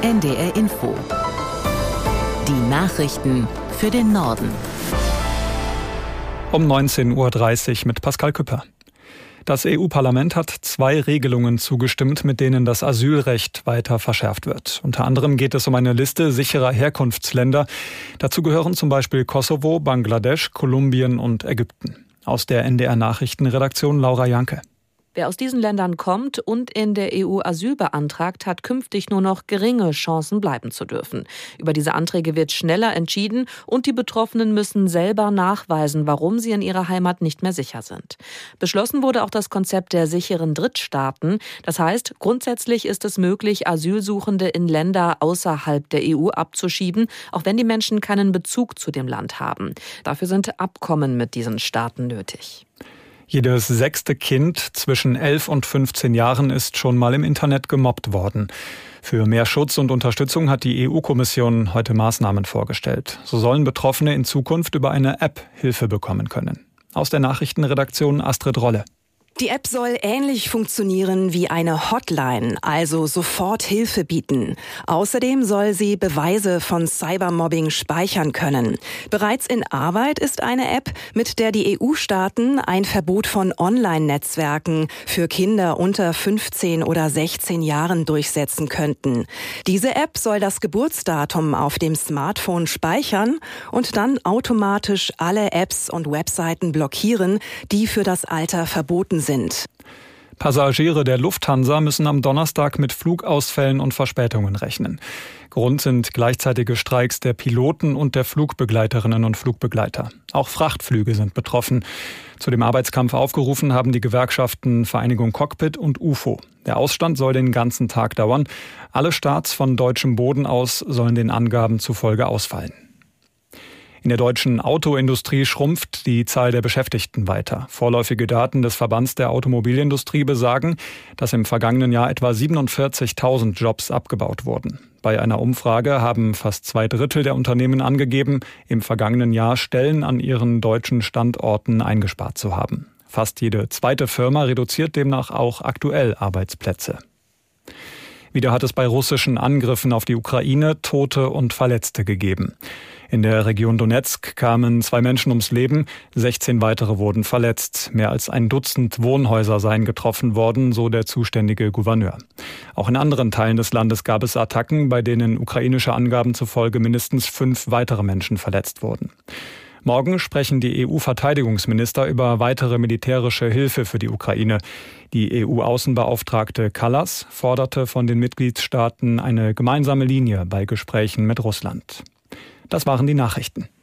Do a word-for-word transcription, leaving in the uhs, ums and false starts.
N D R Info. Die Nachrichten für den Norden. Um neunzehn Uhr dreißig mit Pascal Küpper. Das E U-Parlament hat zwei Regelungen zugestimmt, mit denen das Asylrecht weiter verschärft wird. Unter anderem geht es um eine Liste sicherer Herkunftsländer. Dazu gehören zum Beispiel Kosovo, Bangladesch, Kolumbien und Ägypten. Aus der N D R-Nachrichtenredaktion Laura Janke. Wer aus diesen Ländern kommt und in der E U Asyl beantragt, hat künftig nur noch geringe Chancen, bleiben zu dürfen. Über diese Anträge wird schneller entschieden und die Betroffenen müssen selber nachweisen, warum sie in ihrer Heimat nicht mehr sicher sind. Beschlossen wurde auch das Konzept der sicheren Drittstaaten. Das heißt, grundsätzlich ist es möglich, Asylsuchende in Länder außerhalb der E U abzuschieben, auch wenn die Menschen keinen Bezug zu dem Land haben. Dafür sind Abkommen mit diesen Staaten nötig. Jedes sechste Kind zwischen elf und fünfzehn Jahren ist schon mal im Internet gemobbt worden. Für mehr Schutz und Unterstützung hat die E U-Kommission heute Maßnahmen vorgestellt. So sollen Betroffene in Zukunft über eine App Hilfe bekommen können. Aus der Nachrichtenredaktion Astrid Rolle. Die App soll ähnlich funktionieren wie eine Hotline, also sofort Hilfe bieten. Außerdem soll sie Beweise von Cybermobbing speichern können. Bereits in Arbeit ist eine App, mit der die E U-Staaten ein Verbot von Online-Netzwerken für Kinder unter fünfzehn oder sechzehn Jahren durchsetzen könnten. Diese App soll das Geburtsdatum auf dem Smartphone speichern und dann automatisch alle Apps und Webseiten blockieren, die für das Alter verboten sind. sind. Passagiere der Lufthansa müssen am Donnerstag mit Flugausfällen und Verspätungen rechnen. Grund sind gleichzeitige Streiks der Piloten und der Flugbegleiterinnen und Flugbegleiter. Auch Frachtflüge sind betroffen. Zu dem Arbeitskampf aufgerufen haben die Gewerkschaften Vereinigung Cockpit und U F O. Der Ausstand soll den ganzen Tag dauern. Alle Starts von deutschem Boden aus sollen den Angaben zufolge ausfallen. In der deutschen Autoindustrie schrumpft die Zahl der Beschäftigten weiter. Vorläufige Daten des Verbands der Automobilindustrie besagen, dass im vergangenen Jahr etwa siebenundvierzigtausend Jobs abgebaut wurden. Bei einer Umfrage haben fast zwei Drittel der Unternehmen angegeben, im vergangenen Jahr Stellen an ihren deutschen Standorten eingespart zu haben. Fast jede zweite Firma reduziert demnach auch aktuell Arbeitsplätze. Wieder hat es bei russischen Angriffen auf die Ukraine Tote und Verletzte gegeben. In der Region Donezk kamen zwei Menschen ums Leben, sechzehn weitere wurden verletzt. Mehr als ein Dutzend Wohnhäuser seien getroffen worden, so der zuständige Gouverneur. Auch in anderen Teilen des Landes gab es Attacken, bei denen ukrainischer Angaben zufolge mindestens fünf weitere Menschen verletzt wurden. Morgen sprechen die E U-Verteidigungsminister über weitere militärische Hilfe für die Ukraine. Die E U-Außenbeauftragte Kallas forderte von den Mitgliedstaaten eine gemeinsame Linie bei Gesprächen mit Russland. Das waren die Nachrichten.